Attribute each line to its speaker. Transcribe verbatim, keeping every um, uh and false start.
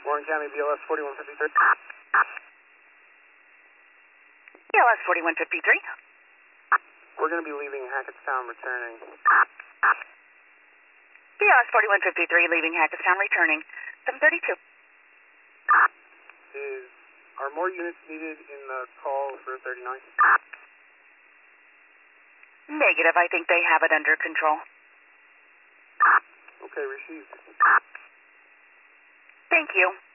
Speaker 1: Warren County, B L S forty-one fifty-three.
Speaker 2: B L S forty-one fifty-three.
Speaker 1: We're going to be leaving Hackettstown, returning.
Speaker 2: B L S forty-one fifty-three, leaving Hackettstown, returning. seven thirty-two.
Speaker 1: Is, are more units needed in the call for thirty-nine?
Speaker 2: Negative. I think they have it under control.
Speaker 1: Okay, received.
Speaker 2: Thank you.